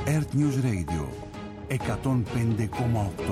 Earth News Radio 105,8.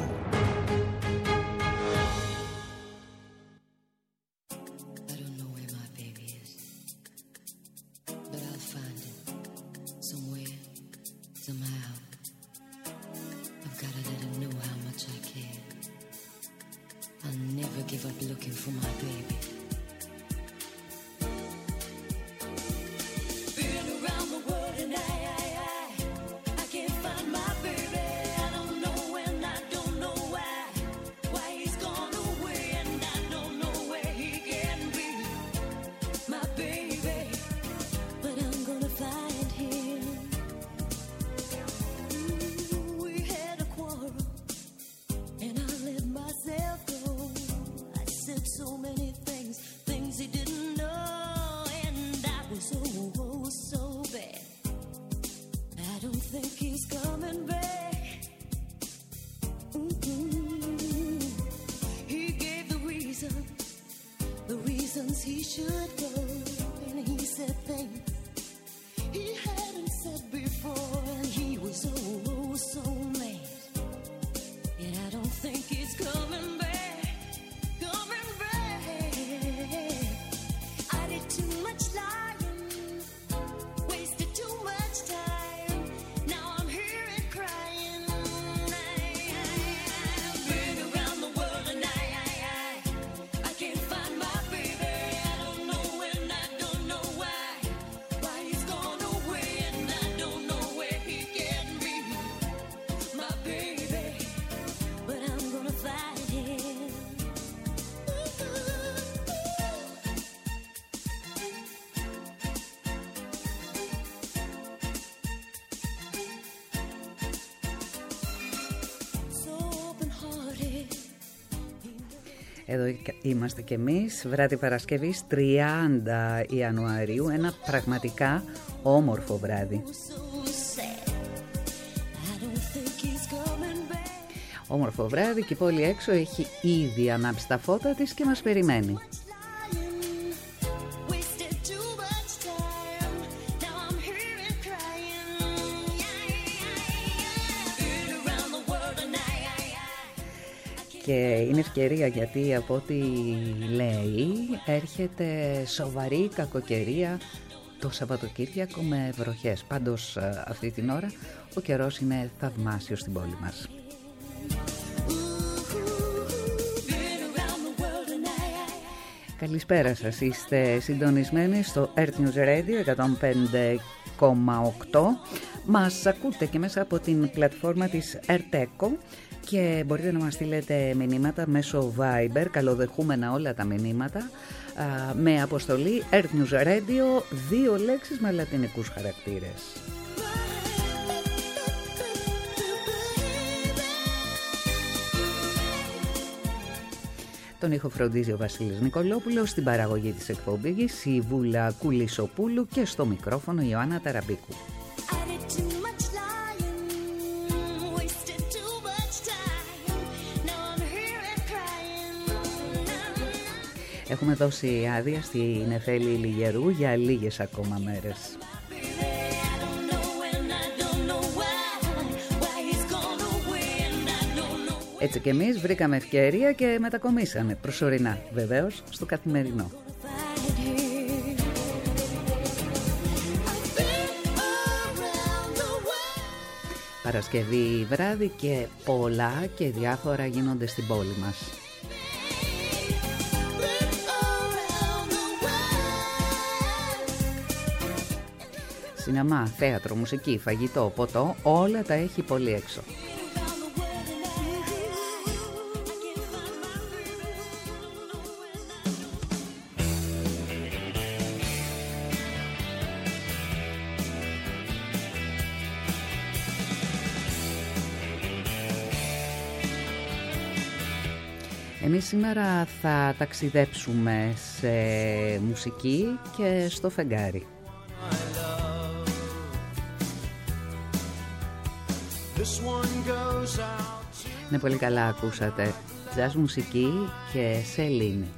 Εδώ είμαστε κι εμείς, βράδυ Παρασκευής 30 Ιανουαρίου, ένα πραγματικά όμορφο βράδυ. Όμορφο βράδυ και η πόλη έξω έχει ήδη ανάψει τα φώτα της και μας περιμένει. Και είναι ευκαιρία γιατί από ό,τι λέει έρχεται σοβαρή κακοκαιρία το Σαββατοκύριακο με βροχές. Πάντως αυτή την ώρα ο καιρός είναι θαυμάσιος στην πόλη μας. Καλησπέρα σας, είστε συντονισμένοι στο Earth News Radio 105,8. Μας ακούτε και μέσα από την πλατφόρμα της Earth και μπορείτε να μας στείλετε μηνύματα μέσω Viber, καλοδεχούμενα όλα τα μηνύματα, με αποστολή Earth News Radio, 2 λέξεις με λατινικούς χαρακτήρες. Τον ήχο φροντίζει ο Βασίλης Νικολόπουλος, στην παραγωγή της εκπομπής η Βούλα Κουλισοπούλου και στο μικρόφωνο η Ιωάννα Ταραμπίκου. Έχουμε δώσει άδεια στην Εφέλη Λιγερού για λίγες ακόμα μέρες. Έτσι και εμείς βρήκαμε ευκαιρία και μετακομίσαμε προσωρινά, βεβαίως, στο καθημερινό. Παρασκευή βράδυ και πολλά και διάφορα γίνονται στην πόλη μας. Σινεμά, θέατρο, μουσική, φαγητό, ποτό, όλα τα έχει πολύ έξω. Εμείς σήμερα θα ταξιδέψουμε σε μουσική και στο φεγγάρι. Ναι, πολύ καλά ακούσατε. Τζαζ μουσική και Σελήνη.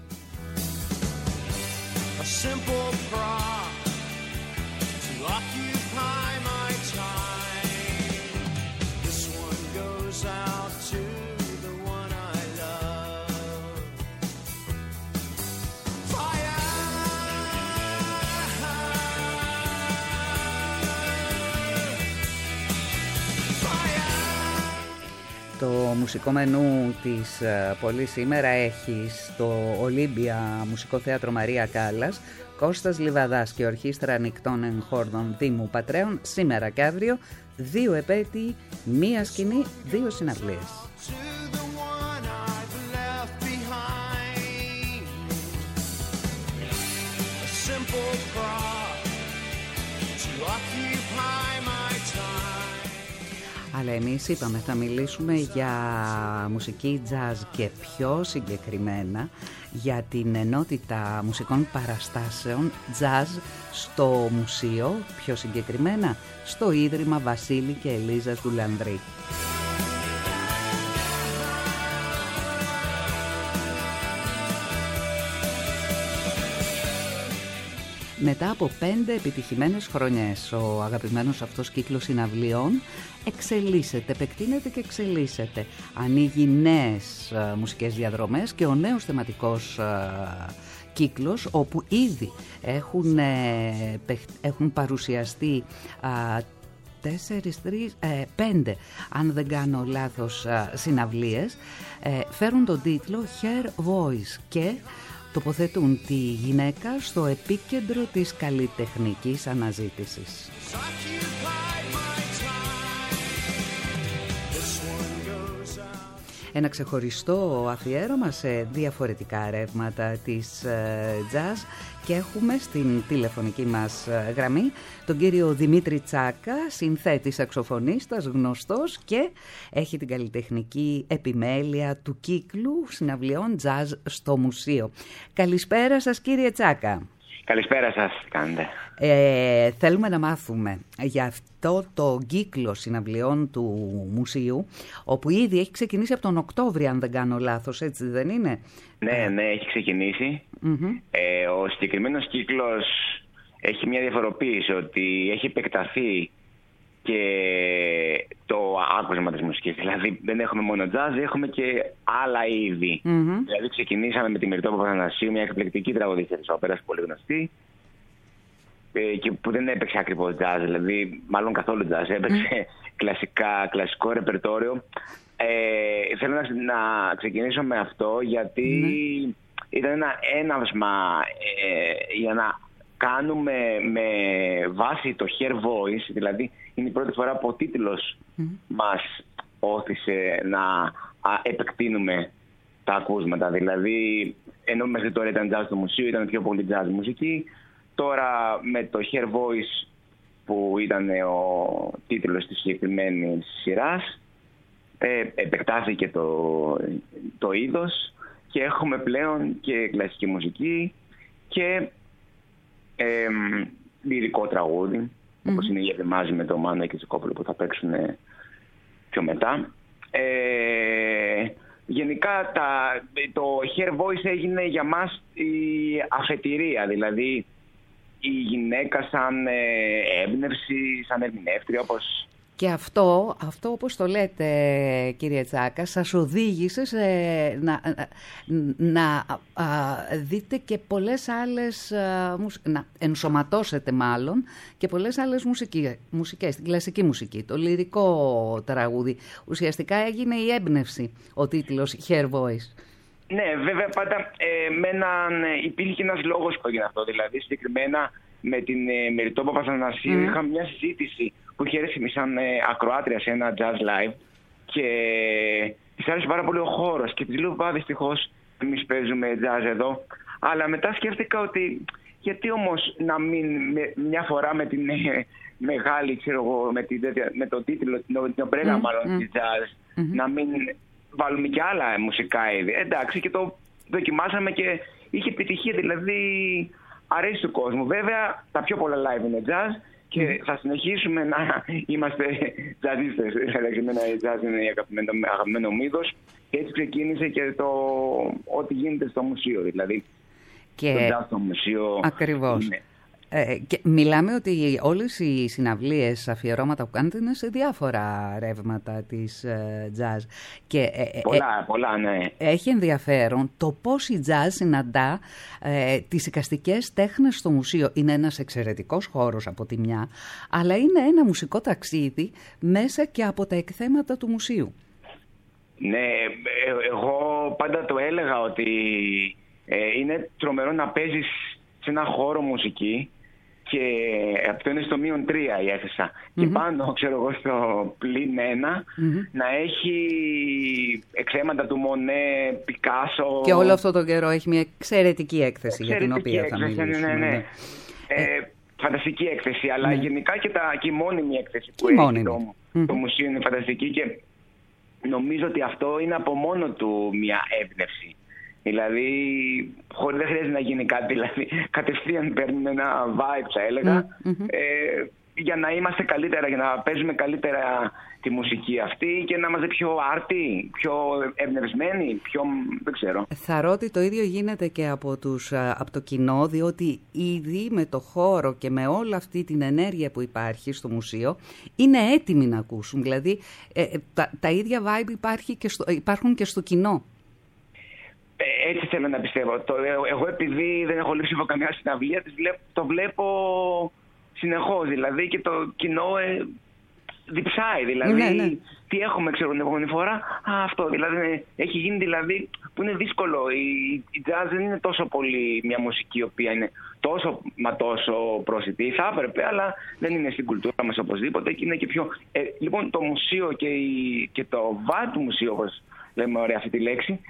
μουσικό μενού της Πολύ σήμερα έχει στο Ολύμπια Μουσικό Θέατρο Μαρία Κάλλας Κώστας Λιβαδάς και Ορχήστρα Ανοιχτών Εγχόρδων Δήμου Πατρέων σήμερα και αύριο 2 επέτειοι, 1 σκηνή, 2 συναυλίες. Αλλά εμείς είπαμε θα μιλήσουμε για μουσική jazz και πιο συγκεκριμένα για την ενότητα μουσικών παραστάσεων jazz στο μουσείο, πιο συγκεκριμένα στο Ίδρυμα Βασίλη και Ελίζας Ντουλανδρή. Μετά από 5 επιτυχημένες χρονιές, ο αγαπημένος αυτός κύκλος συναυλίων εξελίσσεται, επεκτείνεται και εξελίσσεται. Ανοίγει νέες μουσικές διαδρομές και ο νέος θεματικός κύκλος, όπου ήδη έχουν παρουσιαστεί 5, αν δεν κάνω λάθος, συναυλίες, φέρουν τον τίτλο Her Voice και τοποθετούν τη γυναίκα στο επίκεντρο της καλλιτεχνικής αναζήτησης. Ένα ξεχωριστό αφιέρωμα σε διαφορετικά ρεύματα της jazz και έχουμε στην τηλεφωνική μας γραμμή τον κύριο Δημήτρη Τσάκα, συνθέτης σαξοφωνίστας, γνωστός και έχει την καλλιτεχνική επιμέλεια του κύκλου συναυλιών jazz στο μουσείο. Καλησπέρα σας κύριε Τσάκα. Καλησπέρα σας, τι κάνετε? Θέλουμε να μάθουμε για αυτό το κύκλο συναυλιών του μουσείου, όπου ήδη έχει ξεκινήσει από τον Οκτώβριο, αν δεν κάνω λάθος, έτσι δεν είναι? Ναι, έχει ξεκινήσει. Ο συγκεκριμένος κύκλος έχει μια διαφοροποίηση, ότι έχει επεκταθεί και το άκουσμα της μουσικής. Δηλαδή δεν έχουμε μόνο jazz, έχουμε και άλλα είδη. Δηλαδή ξεκινήσαμε με τη Μυρτώ Παπαθανασίου, μια εκπληκτική τραγουδίστρια της όπερας, πολύ γνωστή, και που δεν έπαιξε ακριβώς jazz, δηλαδή μάλλον καθόλου jazz, έπαιξε κλασικό ρεπερτόριο. Θέλω να ξεκινήσω με αυτό, γιατί ήταν ένα έναυσμα για να κάνουμε με βάση το Her Voice, δηλαδή είναι η πρώτη φορά που ο τίτλος μας όθησε να επεκτείνουμε τα ακούσματα. Δηλαδή, ενώ μέχρι τώρα ήταν jazz στο μουσείο, ήταν πιο πολύ jazz μουσική. Τώρα με το Her Voice, που ήταν ο τίτλος της συγκεκριμένης σειράς, επεκτάθηκε το είδος και έχουμε πλέον και κλασική μουσική και λυρικό τραγούδι, όπως είναι η Γερδεμάζη με το Μάνο και Τσικόπουλο που θα παίξουν πιο μετά. Γενικά το Her Voice έγινε για μας η αφετηρία, δηλαδή η γυναίκα σαν έμπνευση, σαν ερμηνεύτρια, όπως... Και αυτό όπως το λέτε κύριε Τσάκα, σας οδήγησε να δείτε και πολλές άλλες, να ενσωματώσετε μάλλον και πολλές άλλες μουσικές, την κλασική μουσική, το λυρικό τραγούδι. Ουσιαστικά έγινε η έμπνευση, ο τίτλος Her Voice. Ναι, βέβαια πάντα υπήρχε ένας λόγος που έγινε αυτό, δηλαδή συγκεκριμένα με την Μυρτώ Παπαθανασίου είχαμε μια συζήτηση που είχε έρθει σαν ακροάτρια σε ένα jazz live και της άρεσε πάρα πολύ ο χώρος και της λέω δυστυχώς εμείς παίζουμε jazz εδώ, αλλά μετά σκέφτηκα ότι γιατί όμως να μην μια φορά με την μεγάλη, ξέρω εγώ, με το τίτλο, την ομπρέλα μάλλον της jazz, να μην βάλουμε και άλλα μουσικά είδη. Εντάξει, και το δοκιμάσαμε και είχε επιτυχία, δηλαδή αρέσει του κόσμου. Βέβαια τα πιο πολλά live είναι jazz και θα συνεχίσουμε να είμαστε jazzίστες. Δηλαδή jazz είναι η αγαπημένο μου είδος και έτσι ξεκίνησε και ό,τι γίνεται στο μουσείο, δηλαδή και το jazz στο μουσείο. Ακριβώς. Και μιλάμε ότι όλες οι συναυλίες, αφιερώματα που κάνετε είναι σε διάφορα ρεύματα της jazz. Και, πολλά, ναι. Έχει ενδιαφέρον το πώς η jazz συναντά τις εικαστικές τέχνες στο μουσείο. Είναι ένας εξαιρετικός χώρος από τη μια, αλλά είναι ένα μουσικό ταξίδι μέσα και από τα εκθέματα του μουσείου. Ναι, εγώ πάντα το έλεγα ότι είναι τρομερό να παίζεις σε ένα χώρο μουσική και αυτό είναι στο -3 η αίθουσα. Και πάνω, ξέρω εγώ, στο +1 να έχει εξαίματα του Μονέ, Πικάσο. Και όλο αυτό το καιρό έχει μια εξαιρετική έκθεση για την οποία θα μιλήσουμε. Ναι. Φανταστική έκθεση, αλλά γενικά και η μόνιμη έκθεση που έχει το μουσείο είναι φανταστική και νομίζω ότι αυτό είναι από μόνο του μια έμπνευση. Δηλαδή, δεν χρειάζεται να γίνει κάτι, δηλαδή κατευθείαν παίρνουμε ένα vibe, θα έλεγα, για να είμαστε καλύτερα, για να παίζουμε καλύτερα τη μουσική αυτή και να είμαστε πιο άρτιοι, πιο εμπνευσμένοι, πιο, δεν ξέρω. Θεωρώ ότι το ίδιο γίνεται και από το κοινό, διότι ήδη με το χώρο και με όλη αυτή την ενέργεια που υπάρχει στο μουσείο είναι έτοιμοι να ακούσουν. Δηλαδή, τα ίδια vibe υπάρχουν και στο κοινό. Έτσι θέλω να πιστεύω. Εγώ επειδή δεν έχω λείψει από καμιά συναυλία, το βλέπω συνεχώς. Δηλαδή και το κοινό διψάει. Δηλαδή τι έχουμε, ξέρω, την επόμενη φορά. Αυτό. Δηλαδή έχει γίνει δηλαδή που είναι δύσκολο. Η jazz δεν είναι τόσο πολύ μια μουσική η οποία είναι τόσο προσιτή. Θα έπρεπε, αλλά δεν είναι στην κουλτούρα μας οπωσδήποτε και είναι και πιο. Λοιπόν, το μουσείο και το vibe του μουσείου, όπως λέμε ωραία αυτή τη λέξη,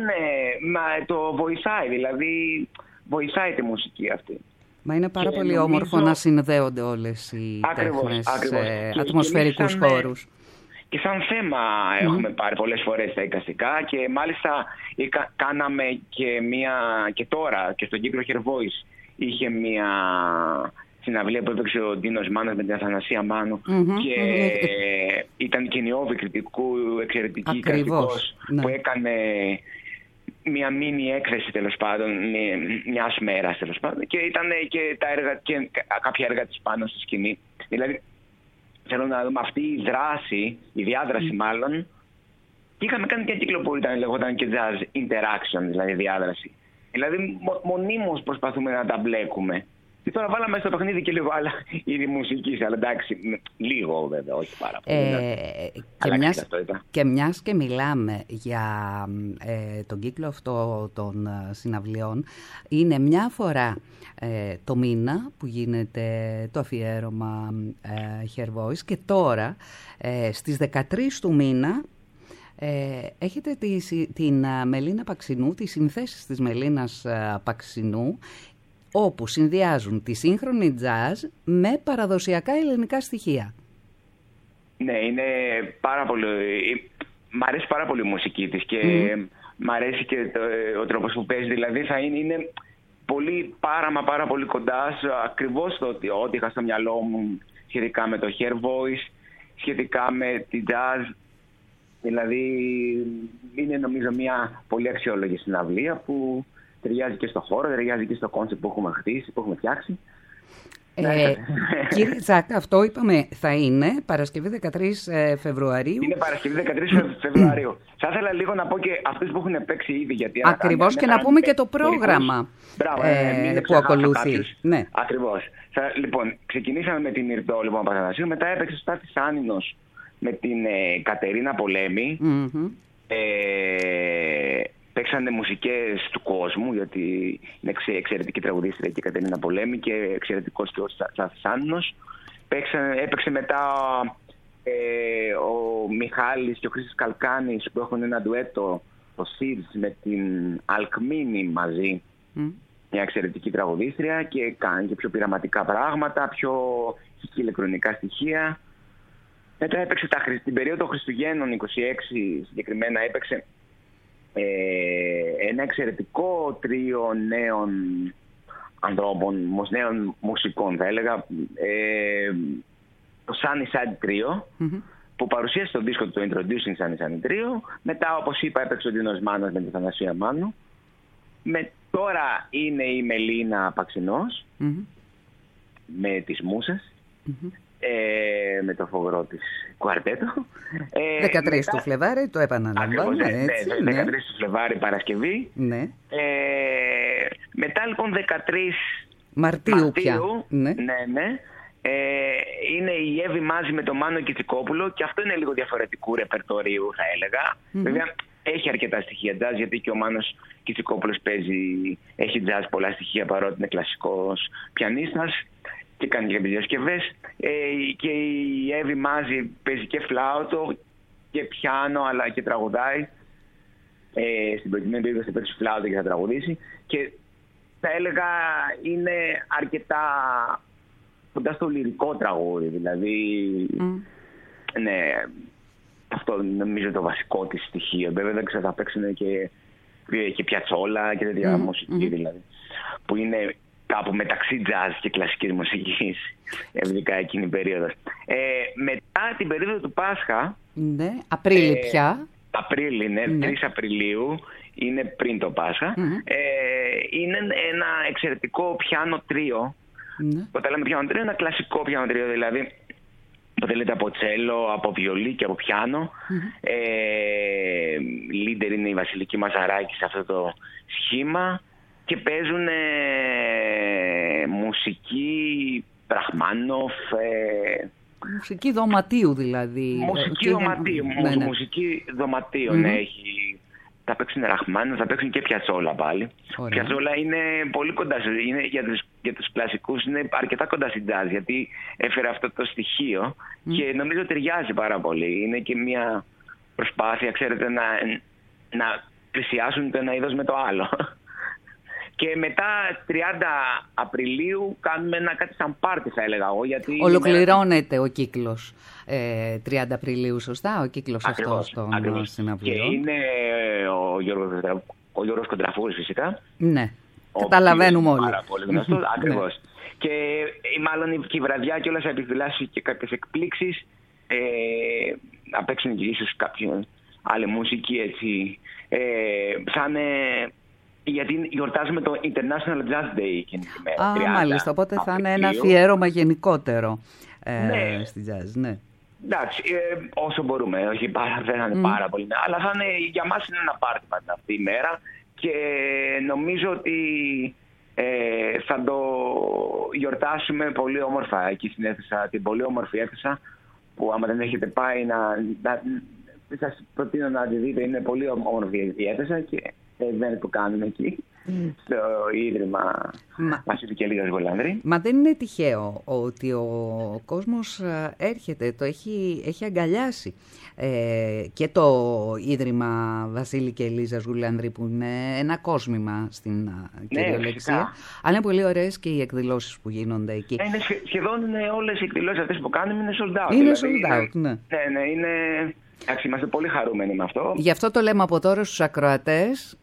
το βοηθάει, δηλαδή βοηθάει τη μουσική αυτή. Μα είναι πάρα πολύ όμορφο να συνδέονται όλες οι τέχνες σε ατμοσφαιρικούς χώρους. Και σαν θέμα έχουμε πάρει πολλές φορές τα εικαστικά και μάλιστα κάναμε και τώρα και στον κύκλο Her Voice είχε μια συναυλία που έπαιξε ο Ντίνος Μάνος με την Αθανασία Μάνου και ήταν και νιώβη κριτικού, εξαιρετική κριτικός που έκανε μια μίνι έκθεση τέλος πάντων, μιας μέρας τέλος πάντων και ήταν και κάποια έργα της πάνω στη σκηνή. Δηλαδή θέλω να δούμε αυτή η δράση, η διάδραση μάλλον, και είχαμε κάνει και ένα κύκλο που λεγόταν και jazz interaction, δηλαδή διάδραση. Δηλαδή μονίμως προσπαθούμε να τα μπλέκουμε. Και τώρα βάλαμε στο παιχνίδι και λίγο άλλα είδη μουσικής, αλλά εντάξει, λίγο βέβαια, όχι πάρα πολύ. Και μιας και μιλάμε για τον κύκλο αυτό των συναυλιών, είναι μια φορά το μήνα που γίνεται το αφιέρωμα Her Voice και τώρα στις 13 του μήνα έχετε την Μελίνα Παξινού, τις συνθέσεις της Μελίνας Παξινού, όπου συνδυάζουν τη σύγχρονη jazz με παραδοσιακά ελληνικά στοιχεία. Ναι, είναι πάρα πολύ. Μ' αρέσει πάρα πολύ η μουσική της και μ' αρέσει και ο τρόπος που παίζει. Δηλαδή θα είναι πολύ, πάρα πολύ κοντά ακριβώς το ότι είχα στο μυαλό μου σχετικά με το Her Voice, σχετικά με τη jazz. Δηλαδή είναι νομίζω μια πολύ αξιόλογη συναυλία που ταιριάζει και στο χώρο, ταιριάζει και στο κόνσεπτ που έχουμε χτίσει, που έχουμε φτιάξει. Κύριε Τζάκα, αυτό είπαμε θα είναι Παρασκευή 13 Φεβρουαρίου. Είναι Παρασκευή 13 Φεβρουαρίου. Θα ήθελα λίγο να πω και αυτούς που έχουν παίξει ήδη. Γιατί ακριβώς, και να πούμε και το πρόγραμμα που ακολουθεί. Ναι. Ακριβώς. Λοιπόν, ξεκινήσαμε με την Ηρτό λοιπόν, Παπαθανασίου, μετά έπαιξε ο Στάθης Άνινος με την Κατερίνα Πολέμη. Παίξανε μουσικές του κόσμου, γιατί είναι εξαιρετική τραγουδίστρια και η Κατερίνα Πολέμη και εξαιρετικός και ο Στάθης Άνινος. Έπαιξε μετά ο Μιχάλης και ο Χρήστος Καλκάνης που έχουν ένα ντουέτο, το Seeds, με την Αλκμίνη μαζί. Μια εξαιρετική τραγουδίστρια και κάνει και πιο πειραματικά πράγματα, πιο ηλεκτρονικά στοιχεία. Μετά έπαιξε την περίοδο των Χριστουγέννων, 26 συγκεκριμένα, έπαιξε ένα εξαιρετικό τρίο νέων ανθρώπων, νέων μουσικών θα έλεγα, το Sunny Side Trio, που παρουσίασε το δίσκο του, το Introducing Sunny Side Trio. Μετά, όπως είπα, έπαιξε ο Ντίνος Μάνος με την Θανασία Μάνου. Τώρα είναι η Μελίνα Παξινός με τις Μούσες, με το φοβερό της κουαρτέτο. 13 του Φλεβάρι, το επαναλαμβάνω. 13 του Φλεβάρι Παρασκευή. Ναι. Μετά λοιπόν 13 Μαρτίου πια. Ναι. είναι η Εύη μαζί με τον Μάνο Κιτσικόπουλο και αυτό είναι λίγο διαφορετικού ρεπερτορίου, θα έλεγα. Βέβαια έχει αρκετά στοιχεία jazz, γιατί και ο Μάνος Κιτσικόπουλος έχει jazz πολλά στοιχεία, παρότι είναι κλασικός πιανίστας και κάνει και κάποιες διασκευές. Και η Εύη Μάζη παίζει και φλάουτο και πιάνο, αλλά και τραγουδάει. Στην προκειμένη περίπτωση θα παίξει φλάουτο και θα τραγουδήσει. Και θα έλεγα είναι αρκετά κοντά στο λυρικό τραγούδι, δηλαδή ναι, αυτό νομίζω το βασικό της στοιχείο. Βέβαια δεν ξέρω, θα παίξουν και πιατσόλα και τέτοια μουσική, δηλαδή, που είναι κάπου μεταξύ jazz και κλασικής μουσικής, ειδικά εκείνη η περίοδος. Μετά την περίοδο του Πάσχα, ναι, Απρίλη πια. Απρίλη, ναι, 3 Απριλίου, είναι πριν το Πάσχα. Είναι ένα εξαιρετικό πιάνο τρίο. Όταν λέμε πιάνο τρίο, ένα κλασικό πιάνο τρίο, δηλαδή αποτελείται από τσέλο, από βιολί και από πιάνο. Λίντερ είναι η Βασιλική Μαζαράκη σε αυτό το σχήμα και παίζουν μουσική Ραχμάνοφ. Μουσική δωματίου δηλαδή. Μουσική δωματίου, μουσική δωματίων έχει. Θα παίξουν Ραχμάνοφ, θα παίξουν και πιατσόλα πάλι. Πιατσόλα είναι πολύ κοντά, είναι για τους κλασικούς είναι αρκετά κοντά στην jazz, γιατί έφερε αυτό το στοιχείο και νομίζω ταιριάζει πάρα πολύ. Είναι και μια προσπάθεια, ξέρετε, να πλησιάσουν το ένα είδος με το άλλο. Και μετά 30 Απριλίου κάνουμε κάτι σαν πάρτι, θα έλεγα εγώ. Γιατί ολοκληρώνεται ο κύκλος 30 Απριλίου, σωστά, ο κύκλος αυτός των συναυλίων. Και είναι ο Γιώργος Κοντραφούρης φυσικά. Ναι, καταλαβαίνουμε όλοι. Πάρα πολύ γνωστός, ακριβώς. Και μάλλον και η βραδιά και όλα θα επιφυλάσσει και κάποιες εκπλήξεις. Να παίξουν και ίσως κάποια άλλη μουσική, έτσι. Γιατί γιορτάζουμε το International Jazz Day εκείνη τη μέρα. Μάλιστα, οπότε θα είναι ένα αφιέρωμα γενικότερο στη jazz, ναι. Εντάξει, όσο μπορούμε, όχι δεν θα είναι πάρα πολύ, αλλά για μας είναι ένα πάρτι πάντα αυτή η μέρα και νομίζω ότι θα το γιορτάσουμε πολύ όμορφα εκεί στην αίθουσα, την πολύ όμορφη αίθουσα που άμα δεν έχετε πάει σας προτείνω να τη δείτε, είναι πολύ όμορφη η αίθουσα και event που κάνουμε εκεί στο Ίδρυμα Βασίλη και Ελίζας Γουλανδρή. Μα δεν είναι τυχαίο ότι ο κόσμος έρχεται, το έχει αγκαλιάσει και το Ίδρυμα Βασίλη και Ελίζας Γουλανδρή, που είναι ένα κόσμημα στην κυριολεξία. Αλλά είναι πολύ ωραίες και οι εκδηλώσεις που γίνονται εκεί. Είναι σχεδόν όλες οι εκδηλώσεις αυτές που κάνουμε είναι sold out. Είναι sold out, ναι. Ναι, είναι... Εντάξει, είμαστε πολύ χαρούμενοι με αυτό. Γι' αυτό το λέμε από τώρα στους ακροατές,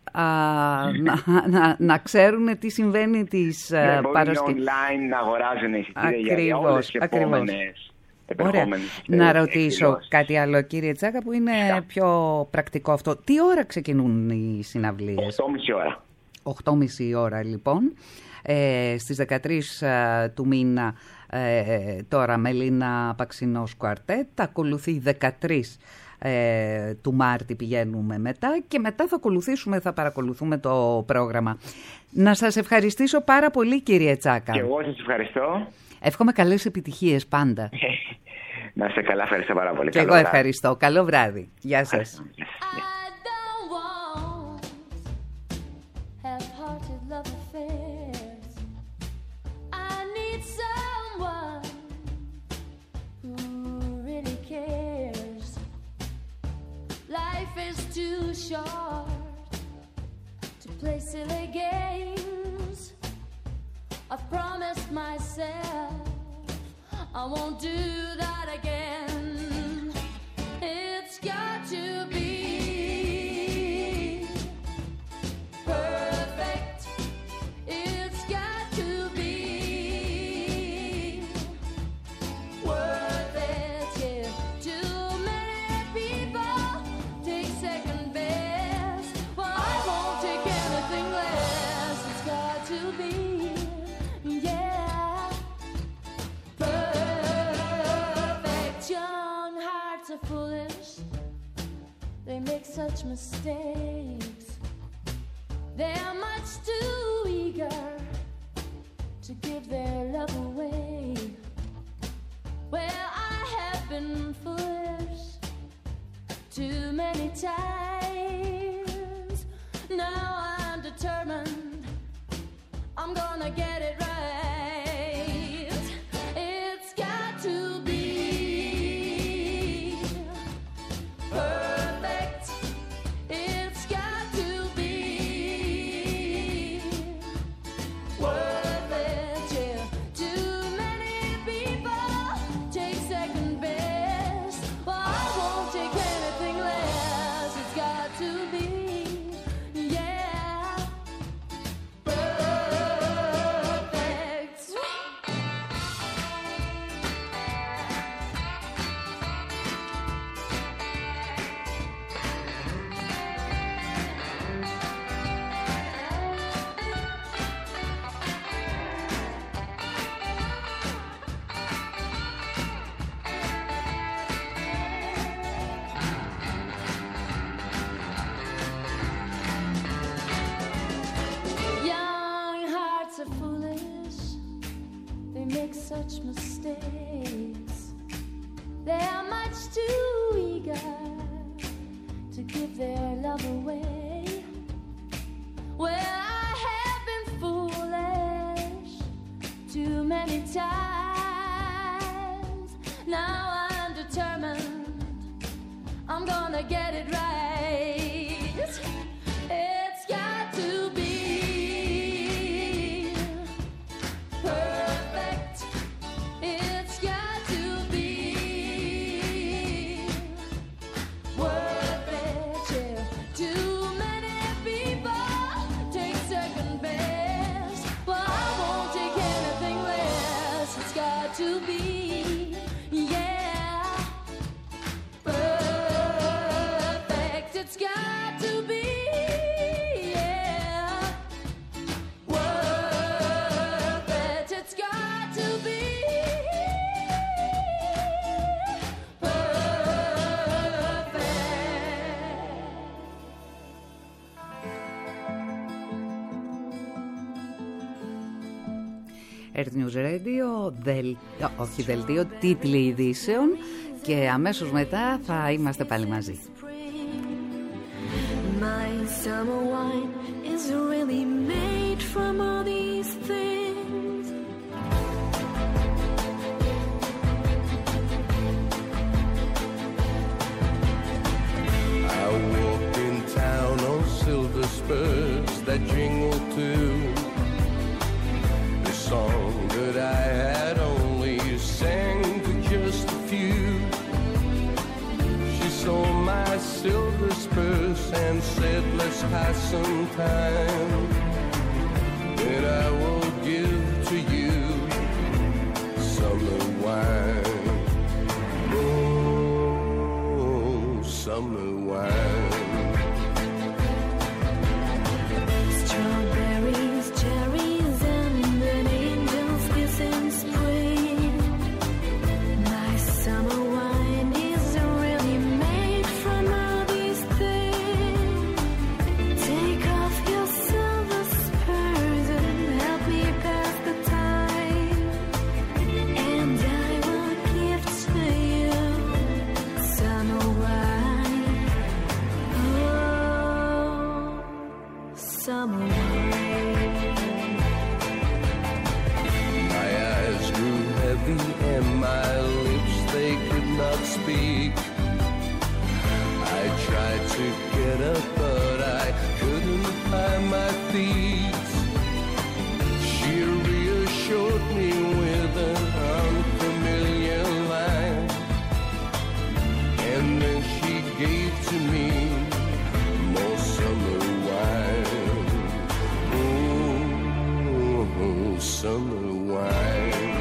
να ξέρουν τι συμβαίνει τις Παρασκευές. Μπορούν online να αγοράζουν εισιτήρια για όλες τις επόμενες. Να ρωτήσω κάτι άλλο, κύριε Τσάκα, που είναι πιο πρακτικό αυτό. Τι ώρα ξεκινούν οι συναυλίες? 8.30 ώρα. 8.30 ώρα λοιπόν. Στις 13 του μήνα τώρα Μελίνα Παξινός Κουαρτέτ, ακολουθεί 13 του Μάρτη πηγαίνουμε μετά και μετά θα παρακολουθούμε το πρόγραμμα. Να σας ευχαριστήσω πάρα πολύ, κύριε Τσάκα. Και εγώ σας ευχαριστώ. Εύχομαι καλές επιτυχίες πάντα. Να είστε καλά, ευχαριστώ πάρα πολύ. Και εγώ ευχαριστώ. Καλό βράδυ. Γεια σας. Life is too short to play silly games. I've promised myself I won't do that again. It's got to be perfect. It's got to be worth it. Yeah, too many people take second best. Well, I won't take anything less. It's got to be, yeah, perfect. Young hearts are foolish. They make such mistakes. They're much too eager to give their love away. many times. Now I'm determined, I'm gonna get it right. It's got to be perfect. It's got to be worth it, yeah. Too many people take second best. Well, I won't take anything less. It's got to be, yeah, perfect. Young hearts are foolish, they make such mistakes. They are much too eager to give their love away. Well, I have been foolish too many times. Now I'm determined, I'm gonna get it right. It's got to be perfect. It's got to be worth it, yeah. Too many people take second best. Well, I won't take anything less. It's got to be, yeah, perfect. It's got to be, yeah, worth it. It's got to be perfect. Earth News Radio, δελτίο, τίτλοι ειδήσεων και αμέσως μετά θα είμαστε πάλι μαζί. My summer wine is really made from all these things. I walked in town on silver spurs that jingle too. The song that I had only sang to just a few. She saw my silver spurs and said, let's pass some time. Then I will give to you summer wine. Oh, summer wine. Strawberries, cherries, and an angel's kiss in spring. My summer wine is really made from all these things. Take off your silver spurs and help me pass the time. And I will give to you summer wine. Oh, summer wine. My eyes grew heavy and my lips, they could not speak. I tried to get up, but I couldn't find my feet. She reassured me with an unfamiliar line, and then she gave to me more summer wine. Oh, summer wine.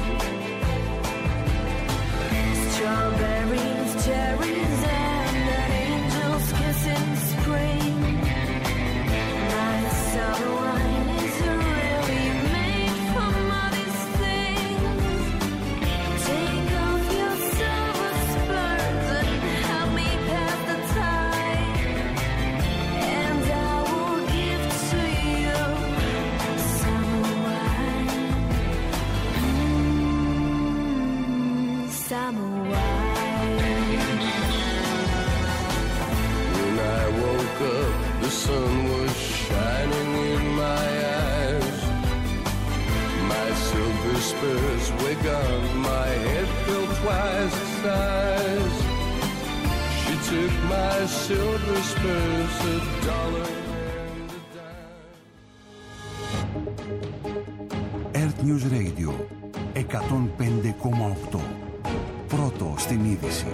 Strawberries, cherries, and an angel's kiss in spring. My summer wine is really made from all these things. Take off your silver spurs and help me pass the time. And I will give to you summer wine. Summer wine. sun was shining in my eyes. My silver spurs were gone, my head fell twice the size. She took my silver spurs, $1 and a dime. Earth News Radio 105,8. Πρώτο στην είδηση.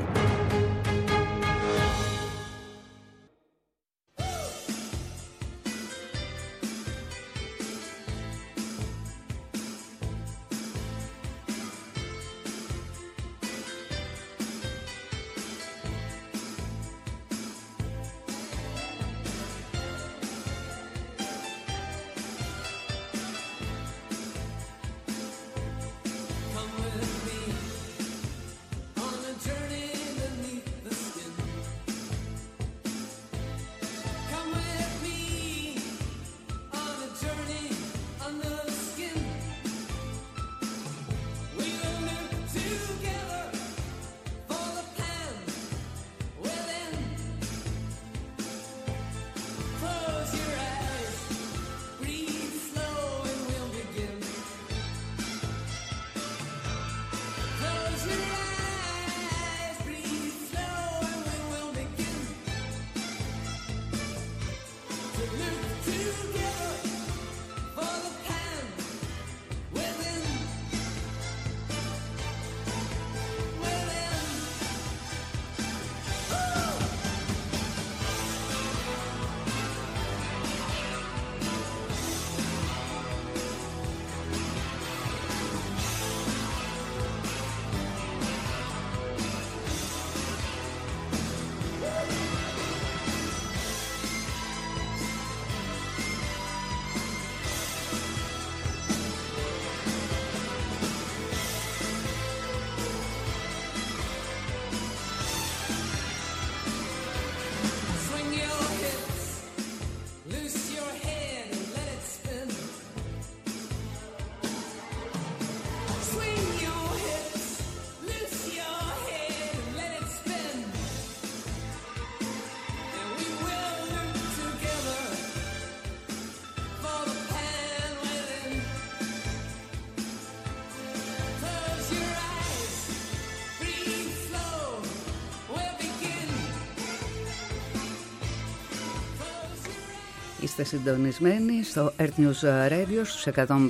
Είστε συντονισμένοι στο Earth News Radio στους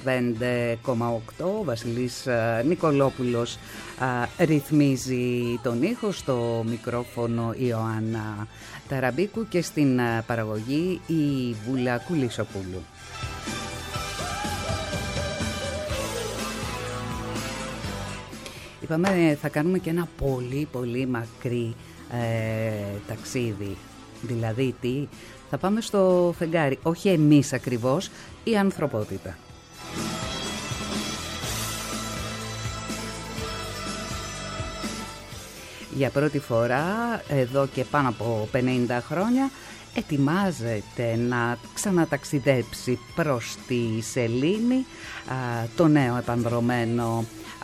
105,8. Ο Βασιλής Νικολόπουλος ρυθμίζει τον ήχο, στο μικρόφωνο Ιωάννα Ταραμπίκου και στην παραγωγή η Βούλα Κουλίσοπούλου. Είπαμε θα κάνουμε και ένα πολύ μακρύ ταξίδι. Δηλαδή τι? Θα πάμε στο φεγγάρι, όχι εμείς ακριβώς, η ανθρωπότητα. Για πρώτη φορά, εδώ και πάνω από 50 χρόνια, ετοιμάζεται να ξαναταξιδέψει προς τη Σελήνη το νέο επανδρωμένο,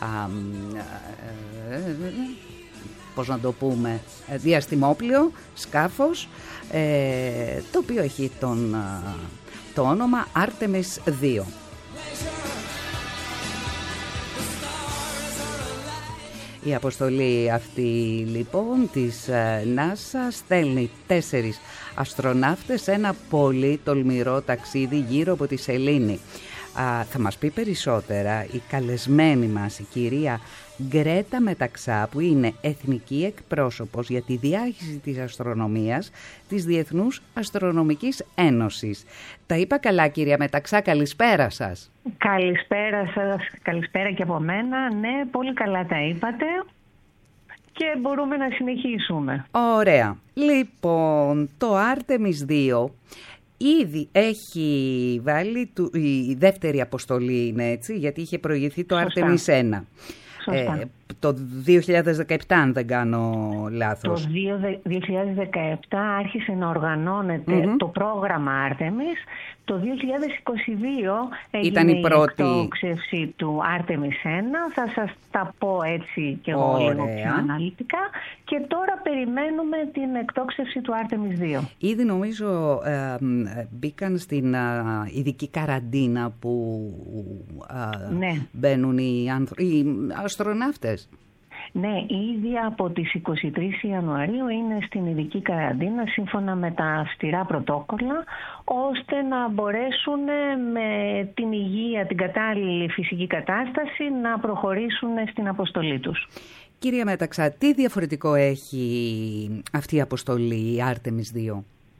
πώς να το πούμε, διαστημόπλιο, σκάφος, το οποίο έχει το όνομα Artemis 2. Η αποστολή αυτή λοιπόν της NASA στέλνει 4 αστροναύτες σε ένα πολύ τολμηρό ταξίδι γύρω από τη Σελήνη. Θα μας πει περισσότερα η καλεσμένη μας, η κυρία Γκρέτα Μεταξά, που είναι εθνική εκπρόσωπος για τη διάχυση της αστρονομίας της Διεθνούς Αστρονομικής Ένωσης. Τα είπα καλά, κυρία Μεταξά, καλησπέρα σας. Καλησπέρα σας, καλησπέρα και από μένα. Ναι, πολύ καλά τα είπατε και μπορούμε να συνεχίσουμε. Ωραία. Λοιπόν, το Artemis 2 ήδη έχει βάλει, η δεύτερη αποστολή είναι έτσι, γιατί είχε προηγηθεί το Σωστά. Artemis 1. το 2017, αν δεν κάνω λάθος. Το 2017 άρχισε να οργανώνεται το πρόγραμμα Άρτεμις. Το 2022 έγινε η εκτόξευση του Άρτεμις 1. Θα σας τα πω έτσι και εγώ λίγο πιο αναλυτικά. Και τώρα περιμένουμε την εκτόξευση του Άρτεμις 2. Ήδη νομίζω μπήκαν στην ειδική καραντίνα που μπαίνουν οι αστροναύτες. Ναι, ήδη από τις 23 Ιανουαρίου είναι στην ειδική καραντίνα σύμφωνα με τα αυστηρά πρωτόκολλα, ώστε να μπορέσουν με την υγεία, την κατάλληλη φυσική κατάσταση να προχωρήσουν στην αποστολή τους. Κυρία Μέταξα, τι διαφορετικό έχει αυτή η αποστολή, η Άρτεμις 2?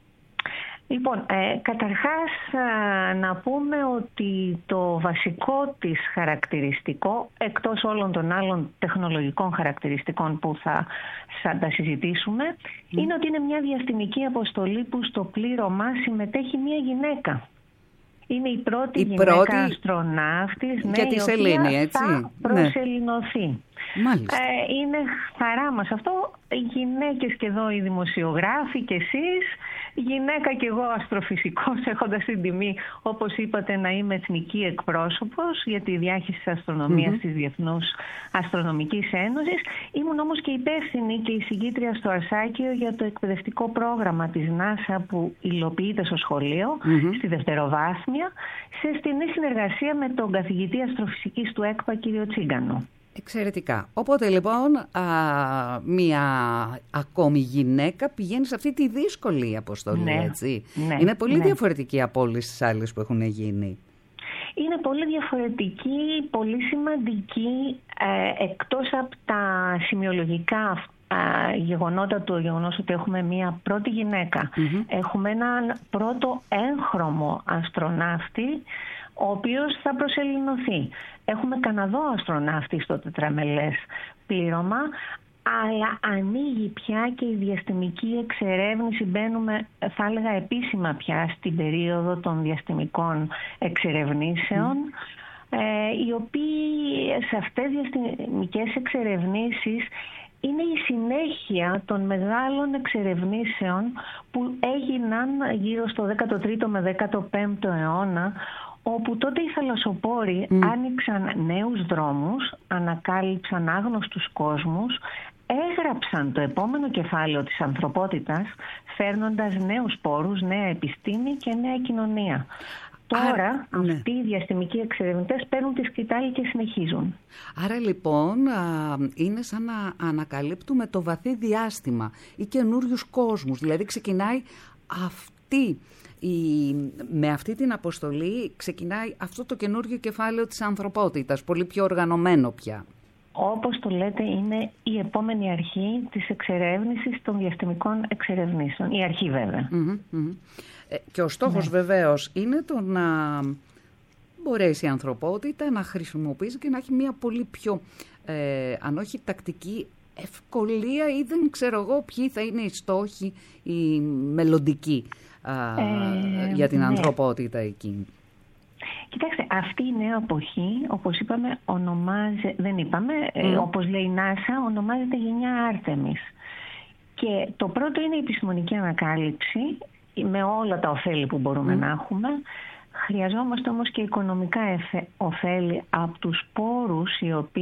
Λοιπόν, καταρχάς να πούμε ότι το βασικό της χαρακτηριστικό, εκτός όλων των άλλων τεχνολογικών χαρακτηριστικών που θα τα συζητήσουμε, είναι ότι είναι μια διαστημική αποστολή που στο πλήρωμα συμμετέχει μια γυναίκα. Είναι η πρώτη γυναίκα αστροναύτης, για τη Σελήνη, έτσι. Θα προσεληνωθεί. Μάλιστα. Είναι χαρά μας αυτό. Γυναίκες και εδώ οι δημοσιογράφοι και εσείς, γυναίκα και εγώ αστροφυσικός, έχοντας την τιμή, όπως είπατε, να είμαι εθνική εκπρόσωπος για τη διάχυση της αστρονομίας της Διεθνούς Αστρονομικής Ένωσης. Ήμουν όμως και υπεύθυνη και εισηγήτρια στο Αρσάκιο για το εκπαιδευτικό πρόγραμμα της ΝΑΣΑ που υλοποιείται στο σχολείο, στη δευτεροβάθμια, σε στενή συνεργασία με τον καθηγητή αστροφυσικής του ΕΚΠΑ, κύριο Τσίγκανο. Εξαιρετικά. Οπότε λοιπόν μία ακόμη γυναίκα πηγαίνει σε αυτή τη δύσκολη αποστολή, έτσι. Ναι, είναι πολύ διαφορετική από όλες τις άλλες που έχουν γίνει. Είναι πολύ διαφορετική, πολύ σημαντική, εκτός από τα σημειολογικά γεγονότα, το γεγονός ότι έχουμε μία πρώτη γυναίκα. Έχουμε έναν πρώτο έγχρωμο αστροναύτη, ο οποίος θα προσεληνωθεί. Έχουμε Καναδό αστροναύτη στο τετραμελές πλήρωμα, αλλά ανοίγει πια και η διαστημική εξερεύνηση. Μπαίνουμε, θα έλεγα επίσημα πια, στην περίοδο των διαστημικών εξερευνήσεων, οι οποίοι σε αυτές τις διαστημικές εξερευνήσεις είναι η συνέχεια των μεγάλων εξερευνήσεων που έγιναν γύρω στο 13ο με 15ο αιώνα, όπου τότε οι θαλασσοπόροι άνοιξαν νέους δρόμους, ανακάλυψαν άγνωστους κόσμους, έγραψαν το επόμενο κεφάλαιο της ανθρωπότητας, φέρνοντας νέους πόρους, νέα επιστήμη και νέα κοινωνία. Τώρα αυτοί οι διαστημικοί εξερευνητές παίρνουν τη σκητάλη και συνεχίζουν. Άρα λοιπόν είναι σαν να ανακαλύπτουμε το βαθύ διάστημα ή καινούριους κόσμους. Δηλαδή ξεκινάει με αυτή την αποστολή ξεκινάει αυτό το καινούριο κεφάλαιο της ανθρωπότητας, πολύ πιο οργανωμένο πια. Όπως το λέτε, είναι η επόμενη αρχή της εξερεύνησης των διαστημικών εξερευνήσεων. Η αρχή βέβαια. Και ο στόχος βεβαίως είναι το να μπορέσει η ανθρωπότητα να χρησιμοποιήσει και να έχει μια πολύ πιο, αν όχι τακτική, ευκολία, ή δεν ξέρω εγώ ποιοι θα είναι οι στόχοι, οι μελλοντικοί για την ανθρωπότητα εκείνη. Κοιτάξτε, αυτή η νέα εποχή, όπως είπαμε, όπως λέει η ΝΑΣΑ, ονομάζεται γενιά Άρτεμις. Και το πρώτο είναι η επιστημονική ανακάλυψη, με όλα τα ωφέλη που μπορούμε να έχουμε. Χρειαζόμαστε όμως και οικονομικά ωφέλη από τους πόρους,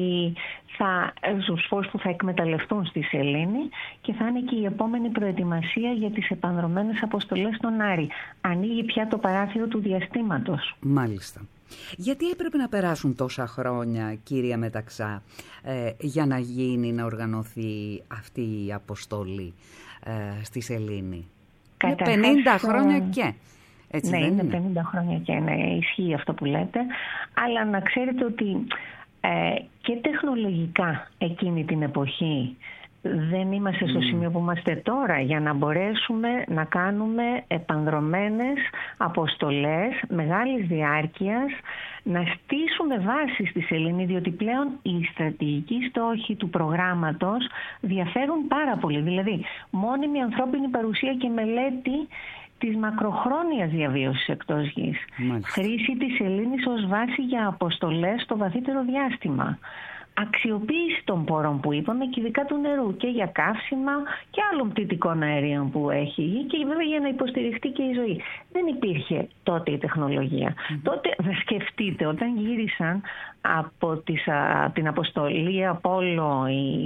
τους πόρους που θα εκμεταλλευτούν στη Σελήνη, και θα είναι και η επόμενη προετοιμασία για τις επανδρωμένες αποστολές στον Άρη. Ανοίγει πια το παράθυρο του διαστήματος. Μάλιστα. Γιατί έπρεπε να περάσουν τόσα χρόνια, κυρία Μεταξά, για να οργανωθεί αυτή η αποστολή στη Σελήνη? Καταρχάς, 50 χρόνια και... Έτσι ναι, είναι 50 χρόνια και ισχύει αυτό που λέτε. Αλλά να ξέρετε ότι και τεχνολογικά εκείνη την εποχή δεν είμαστε στο σημείο που είμαστε τώρα για να μπορέσουμε να κάνουμε επανδρωμένες αποστολές μεγάλης διάρκειας, να στήσουμε βάση στη Σελήνη, διότι πλέον οι στρατηγικοί στόχοι του προγράμματος διαφέρουν πάρα πολύ. Δηλαδή, μόνιμη ανθρώπινη παρουσία και μελέτη της μακροχρόνιας διαβίωσης εκτός γης. Χρήση της Σελήνης ως βάση για αποστολές στο βαθύτερο διάστημα. αξιοποίηση των πόρων που είπαμε και ειδικά του νερού και για καύσιμα και άλλων πτυτικών αερίων που έχει η γη και βέβαια για να υποστηριχτεί και η ζωή. Δεν υπήρχε τότε η τεχνολογία. Τότε, σκεφτείτε, όταν γύρισαν από την αποστολή Απόλλω, η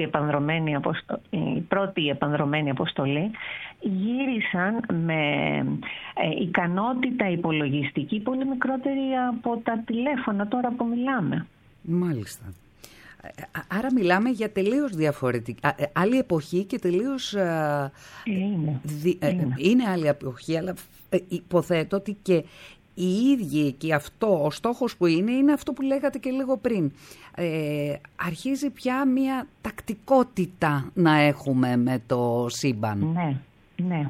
πρώτη επανδρωμένη αποστολή, γύρισαν με ικανότητα υπολογιστική πολύ μικρότερη από τα τηλέφωνα τώρα που μιλάμε. Μάλιστα. Άρα μιλάμε για τελείως διαφορετική, άλλη εποχή και τελείως... Είναι άλλη εποχή, αλλά υποθέτω ότι και οι ίδιοι και αυτό, ο στόχος που είναι αυτό που λέγατε και λίγο πριν. Αρχίζει πια μια τακτικότητα να έχουμε με το σύμπαν. Ναι,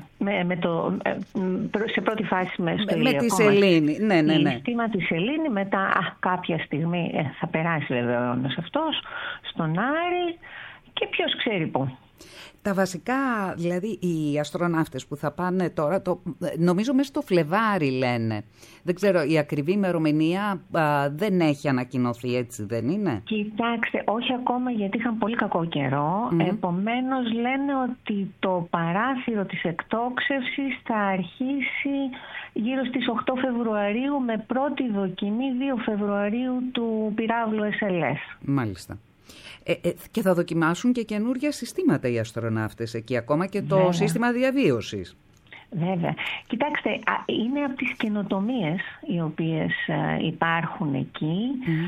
σε πρώτη φάση με τη Σελήνη. Ναι. Η στήμα τη Σελήνη, μετά κάποια στιγμή θα περάσει βέβαια ο αιώνας αυτός στον Άρη και ποιος ξέρει πού. Τα βασικά, δηλαδή οι αστροναύτες που θα πάνε τώρα, νομίζω μέσα στο Φλεβάρι λένε. Δεν ξέρω, η ακριβή ημερομηνία δεν έχει ανακοινωθεί, έτσι δεν είναι? Κοιτάξτε, όχι ακόμα γιατί είχαν πολύ κακό καιρό. Επομένως λένε ότι το παράθυρο της εκτόξευσης θα αρχίσει γύρω στις 8 Φεβρουαρίου με πρώτη δοκιμή 2 Φεβρουαρίου του πυράβλου SLS. Μάλιστα. Και θα δοκιμάσουν και καινούργια συστήματα οι αστροναύτες εκεί, ακόμα και το σύστημα διαβίωσης. Βέβαια. Κοιτάξτε, είναι από τις καινοτομίες οι οποίες υπάρχουν εκεί.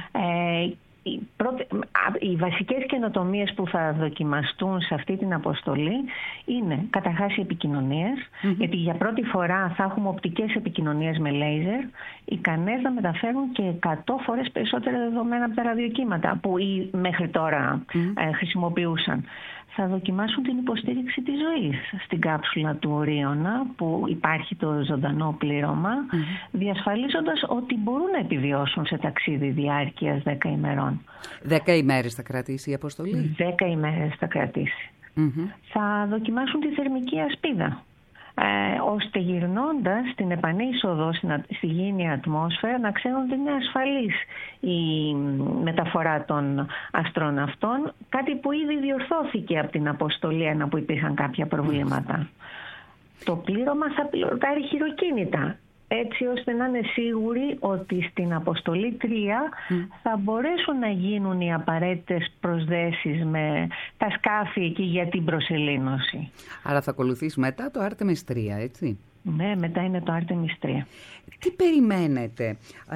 Οι βασικές καινοτομίες που θα δοκιμαστούν σε αυτή την αποστολή είναι καταρχάς οι επικοινωνίες, γιατί για πρώτη φορά θα έχουμε οπτικές επικοινωνίες με λέιζερ, ικανές να μεταφέρουν και 100 φορές περισσότερα δεδομένα από τα ραδιοκύματα που μέχρι τώρα χρησιμοποιούσαν. Θα δοκιμάσουν την υποστήριξη της ζωής στην κάψουλα του Ορίωνα, που υπάρχει το ζωντανό πλήρωμα, διασφαλίζοντας ότι μπορούν να επιβιώσουν σε ταξίδι διάρκειας 10 ημερών. 10 ημέρες θα κρατήσει η αποστολή? 10 ημέρες θα κρατήσει. Θα δοκιμάσουν τη θερμική ασπίδα, ώστε γυρνώντας την επανείσοδο στη γήινη ατμόσφαιρα να ξέρουν ότι είναι ασφαλής η μεταφορά των αστροναυτών, κάτι που ήδη διορθώθηκε από την αποστολή ένα που υπήρχαν κάποια προβλήματα. Το πλήρωμα θα πιλωτάρει χειροκίνητα, έτσι ώστε να είναι σίγουροι ότι στην αποστολή 3 θα μπορέσουν να γίνουν οι απαραίτητες προσδέσεις με τα σκάφη εκεί για την προσελήνωση. Άρα θα ακολουθήσει μετά το Artemis 3, έτσι? Ναι, μετά είναι το Artemis 3. Τι περιμένετε,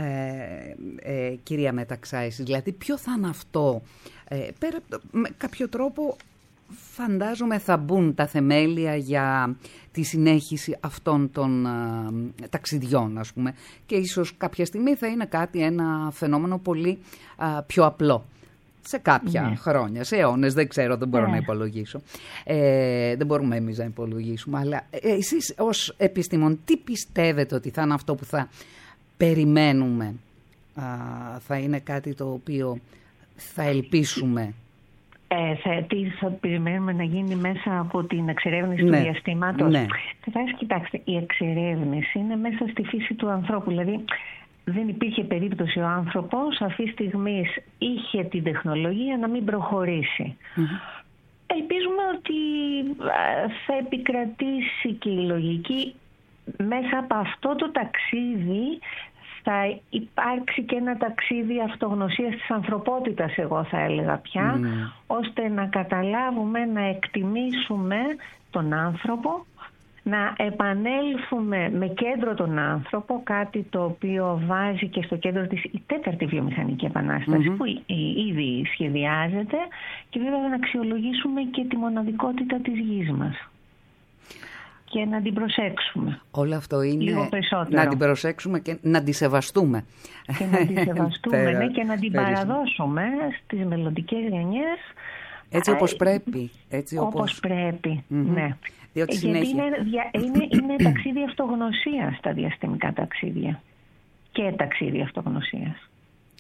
κυρία Μεταξάη, δηλαδή ποιο θα είναι αυτό? Με κάποιο τρόπο φαντάζομαι θα μπουν τα θεμέλια για τη συνέχιση αυτών των ταξιδιών, ας πούμε, και ίσως κάποια στιγμή θα είναι ένα φαινόμενο πολύ πιο απλό. Σε κάποια χρόνια, σε αιώνες, δεν ξέρω, δεν μπορώ να υπολογίσω. Δεν μπορούμε εμείς να υπολογίσουμε, αλλά εσείς ως επιστήμον τι πιστεύετε ότι θα είναι αυτό που θα περιμένουμε? Θα είναι κάτι το οποίο θα ελπίσουμε? Τι θα περιμένουμε να γίνει μέσα από την εξερεύνηση του διαστήματος? Ναι. Κοιτάξτε, η εξερεύνηση είναι μέσα στη φύση του ανθρώπου. Δηλαδή, δεν υπήρχε περίπτωση ο άνθρωπος αυτή τη στιγμή είχε την τεχνολογία να μην προχωρήσει. Ελπίζουμε ότι θα επικρατήσει και η λογική. Μέσα από αυτό το ταξίδι θα υπάρξει και ένα ταξίδι αυτογνωσίας της ανθρωπότητας, εγώ θα έλεγα πια, ώστε να καταλάβουμε, να εκτιμήσουμε τον άνθρωπο, να επανέλθουμε με κέντρο τον άνθρωπο, κάτι το οποίο βάζει και στο κέντρο της η τέταρτη βιομηχανική επανάσταση που ήδη σχεδιάζεται, και βέβαια να αξιολογήσουμε και τη μοναδικότητα της γης μας και να την προσέξουμε. Όλο αυτό είναι να την προσέξουμε και να τη σεβαστούμε. Και να τη σεβαστούμε και να την παραδώσουμε στις μελλοντικές γενιές. Έτσι όπως πρέπει. Όπως πρέπει, ναι. Διότι γιατί είναι ταξίδια αυτογνωσίας τα διαστημικά ταξίδια. Και ταξίδια αυτογνωσίας.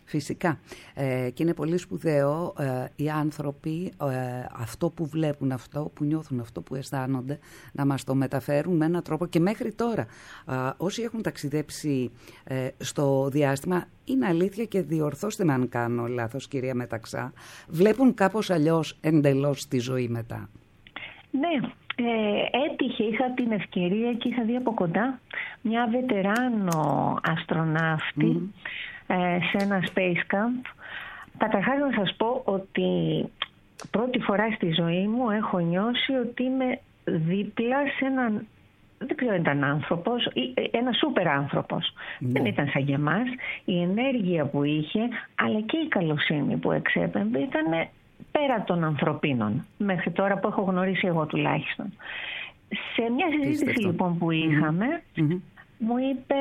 Φυσικά. Και είναι πολύ σπουδαίο οι άνθρωποι αυτό που βλέπουν, αυτό που νιώθουν, αυτό που αισθάνονται να μας το μεταφέρουν με έναν τρόπο. Και μέχρι τώρα όσοι έχουν ταξιδέψει στο διάστημα, είναι αλήθεια, και διορθώστε με αν κάνω λάθος κυρία Μεταξά, βλέπουν κάπως αλλιώς εντελώς τη ζωή μετά. Ναι. Έτυχε, είχα την ευκαιρία και είχα δει από κοντά μια βετεράνο αστροναύτη σε ένα space camp. Καταρχάς να σας πω ότι πρώτη φορά στη ζωή μου έχω νιώσει ότι είμαι δίπλα σε έναν, δεν ξέρω αν ήταν άνθρωπος, ένα σούπερ άνθρωπος. Δεν ήταν σαν και εμάς. Η ενέργεια που είχε, αλλά και η καλοσύνη που εξέπεμπε ήταν πέρα των ανθρωπίνων, μέχρι τώρα που έχω γνωρίσει εγώ τουλάχιστον. Σε μια συζήτηση λοιπόν που είχαμε, μου είπε,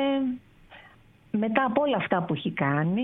μετά από όλα αυτά που έχει κάνει,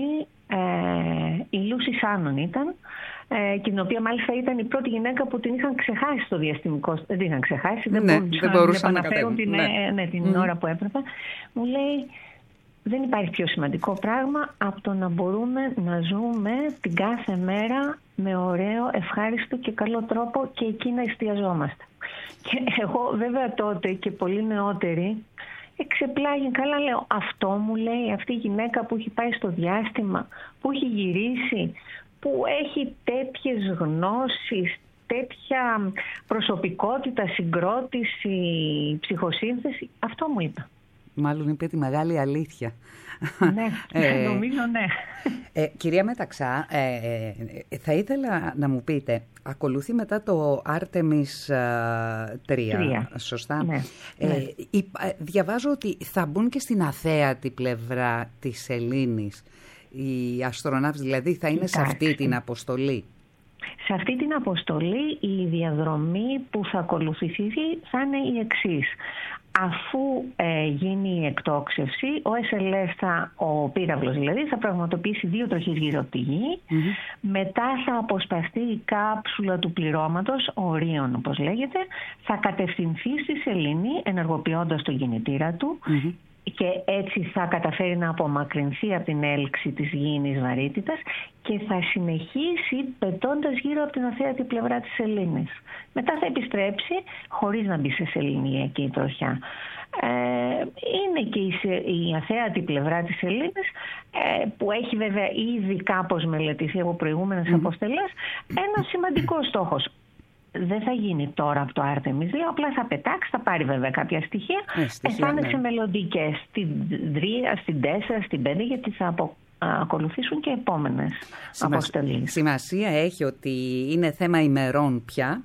η Λούση Σάνον ήταν, και την οποία μάλιστα ήταν η πρώτη γυναίκα που την είχαν ξεχάσει στο διαστημικό. Δεν την είχαν ξεχάσει, δεν μπορούσαν να επαναφέρουν την ώρα που έπρεπε. Μου λέει, δεν υπάρχει πιο σημαντικό πράγμα από το να μπορούμε να ζούμε την κάθε μέρα με ωραίο, ευχάριστο και καλό τρόπο και εκεί να εστιαζόμαστε. Και εγώ βέβαια τότε και πολύ νεότερη εξεπλάγει, καλά λέω, αυτό μου λέει αυτή η γυναίκα που έχει πάει στο διάστημα, που έχει γυρίσει, που έχει τέτοιες γνώσεις, τέτοια προσωπικότητα, συγκρότηση, ψυχοσύνθεση, αυτό μου είπε. Μάλλον είπε τη μεγάλη αλήθεια. Ναι, νομίζω ναι. Κυρία Μεταξά, θα ήθελα να μου πείτε, ακολουθεί μετά το Artemis 3, σωστά? Ναι. Διαβάζω ότι θα μπουν και στην αθέατη πλευρά της σελήνης οι αστροναύτες, δηλαδή θα είναι σε αυτή την αποστολή. Σε αυτή την αποστολή η διαδρομή που θα ακολουθηθεί θα είναι η εξής. Αφού γίνει η εκτόξευση, ο SLS, ο πύραυλος δηλαδή, θα πραγματοποιήσει 2 τροχές γύρω από τη Γη. Μετά θα αποσπαστεί η κάψουλα του πληρώματος, ο Ορίων όπως λέγεται, θα κατευθυνθεί στη σελήνη ενεργοποιώντας το κινητήρα του και έτσι θα καταφέρει να απομακρυνθεί από την έλξη της γήινης βαρύτητας και θα συνεχίσει πετώντας γύρω από την αθέατη πλευρά της σελήνης. Μετά θα επιστρέψει χωρίς να μπει σε σεληνιακή τροχιά. Είναι και η αθέατη πλευρά της σελήνης που έχει βέβαια ήδη κάπως μελετηθεί από προηγούμενες αποστελές, ένας σημαντικός στόχος. Δεν θα γίνει τώρα από το Artemis 2, απλά θα πετάξει, θα πάρει βέβαια κάποια στοιχεία, θα είναι σε μελλοντικές, στην 3, στην 4, στην 5, γιατί θα ακολουθήσουν και επόμενες αποστολές. Σημασία έχει ότι είναι θέμα ημερών πια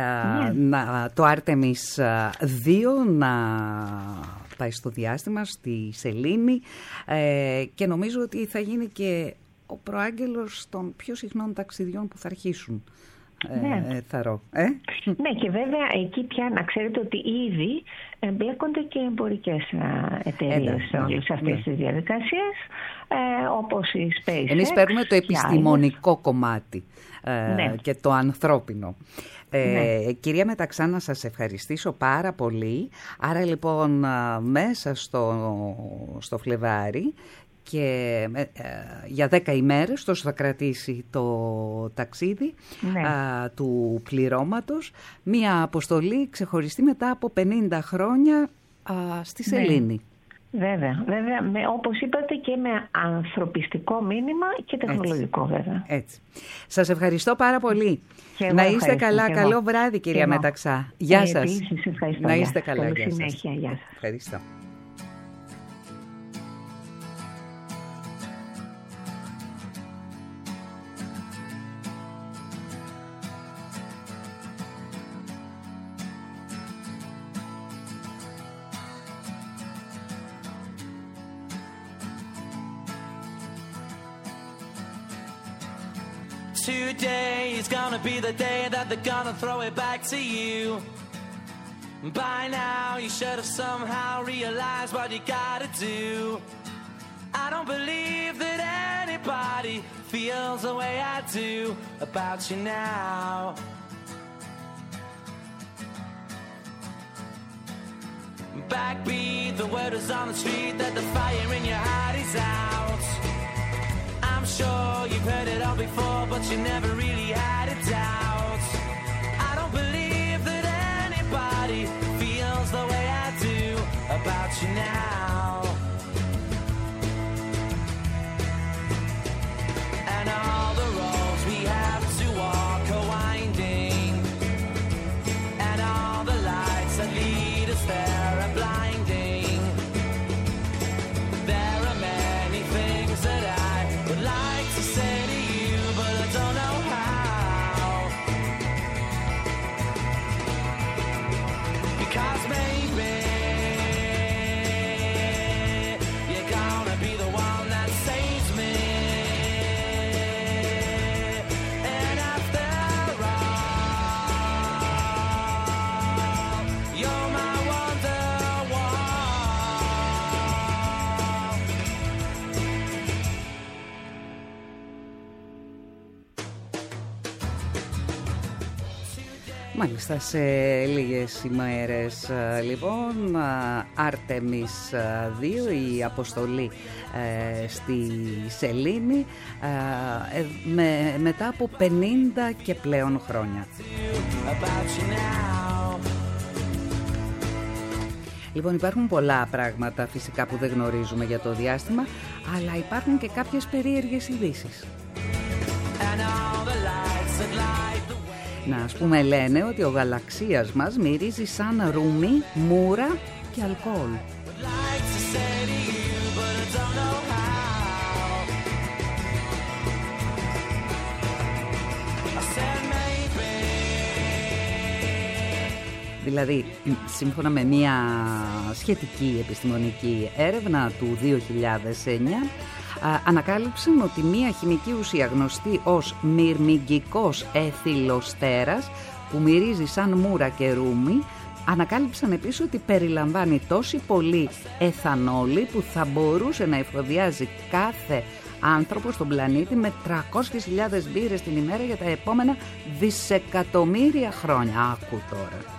το Artemis 2 να πάει στο διάστημα, στη σελήνη, και νομίζω ότι θα γίνει και ο προάγγελος των πιο συχνών ταξιδιών που θα αρχίσουν. Θαρώ. Ναι, και βέβαια εκεί πια να ξέρετε ότι ήδη εμπλέκονται και εμπορικές εταιρείες σε όλες αυτές τις διαδικασίες, όπως η SpaceX. Εμείς παίρνουμε το επιστημονικό κομμάτι και το ανθρώπινο. Κυρία Μεταξά, να σας ευχαριστήσω πάρα πολύ. Άρα λοιπόν μέσα στο Φλεβάρι και για 10 ημέρες τόσο θα κρατήσει το ταξίδι του πληρώματος, μια αποστολή ξεχωριστή μετά από 50 χρόνια στη σελήνη. Βέβαια, όπως είπατε, και με ανθρωπιστικό μήνυμα και τεχνολογικό βέβαια. Έτσι. Σας ευχαριστώ πάρα πολύ. Να είστε καλά, καλό βράδυ κυρία Μεταξά. Γεια σας. Να είστε καλά. Γεια σας. Ευχαριστώ. Today is gonna be the day that they're gonna throw it back to you. By now you should have somehow realized what you gotta do. I don't believe that anybody feels the way I do about you now. Backbeat, the word is on the street that the fire in your heart is out. I'm sure you've heard it all before, but you never really had a doubt. I don't believe that anybody feels the way I do about you now. And all the roads we have to walk are winding, and all the lights that lead us there are blinding. There are many things that I would like to say to you, but I don't know how. Because maybe you're gonna be the one that saves me. And after all, you're my Wonderwall. Μάλιστα, σε λίγες ημέρες λοιπόν, Άρτεμις 2, η αποστολή στη Σελήνη, μετά από 50 και πλέον χρόνια. Λοιπόν, υπάρχουν πολλά πράγματα φυσικά που δεν γνωρίζουμε για το διάστημα, αλλά υπάρχουν και κάποιες περίεργες ειδήσεις. Να, ας πούμε, λένε ότι ο γαλαξίας μας μυρίζει σαν ρούμι, μούρα και αλκοόλ. Δηλαδή, σύμφωνα με μια σχετική επιστημονική έρευνα του 2009, ανακάλυψαν ότι μία χημική ουσία γνωστή ως μυρμηγκικός εθυλοστέρας, που μυρίζει σαν μούρα και ρούμι, ανακάλυψαν επίσης ότι περιλαμβάνει τόση πολύ εθανόλη που θα μπορούσε να εφοδιάζει κάθε άνθρωπο στον πλανήτη με 300.000 μπύρες την ημέρα για τα επόμενα δισεκατομμύρια χρόνια. Άκου τώρα.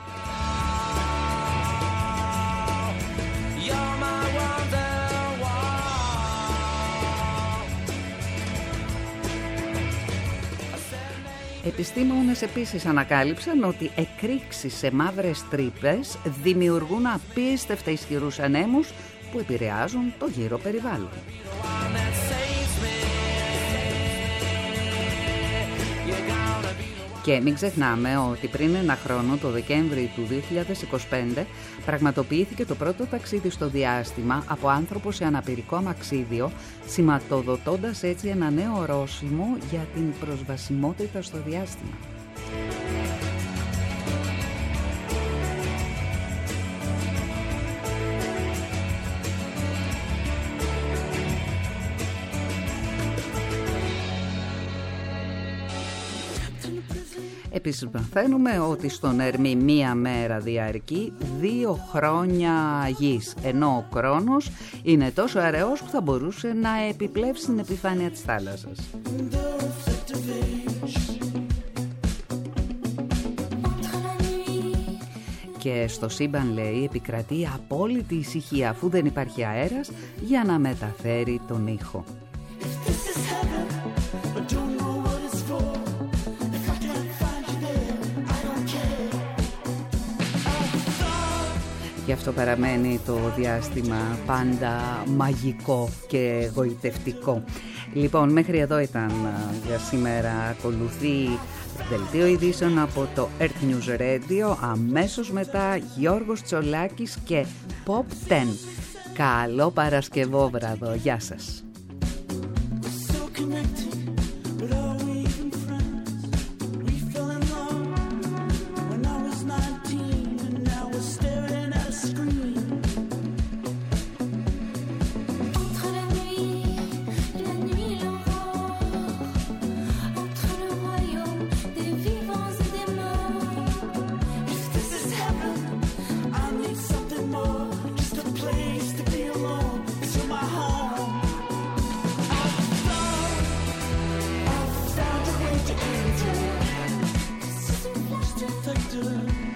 Επιστήμονες επίσης ανακάλυψαν ότι εκρήξεις σε μαύρες τρύπες δημιουργούν απίστευτα ισχυρούς ανέμους που επηρεάζουν το γύρο περιβάλλον. Και μην ξεχνάμε ότι πριν ένα χρόνο, το Δεκέμβρη του 2025, πραγματοποιήθηκε το πρώτο ταξίδι στο διάστημα από άνθρωπο σε αναπηρικό αμαξίδιο, σηματοδοτώντας έτσι ένα νέο ορόσημο για την προσβασιμότητα στο διάστημα. Επίσης μαθαίνουμε ότι στον Ερμή μία μέρα διαρκεί 2 χρόνια γης, ενώ ο χρόνος είναι τόσο αραιός που θα μπορούσε να επιπλέψει την επιφάνεια της θάλασσας. Και στο σύμπαν, λέει, επικρατεί απόλυτη ησυχία αφού δεν υπάρχει αέρας για να μεταφέρει τον ήχο. Γι' αυτό παραμένει το διάστημα πάντα μαγικό και γοητευτικό. Λοιπόν, μέχρι εδώ ήταν για σήμερα. Ακολουθεί δελτίο ειδήσεων από το Earth News Radio. Αμέσως μετά Γιώργος Τσολάκης και Pop 10. Καλό Παρασκευόβραδο. Γεια σας. Detector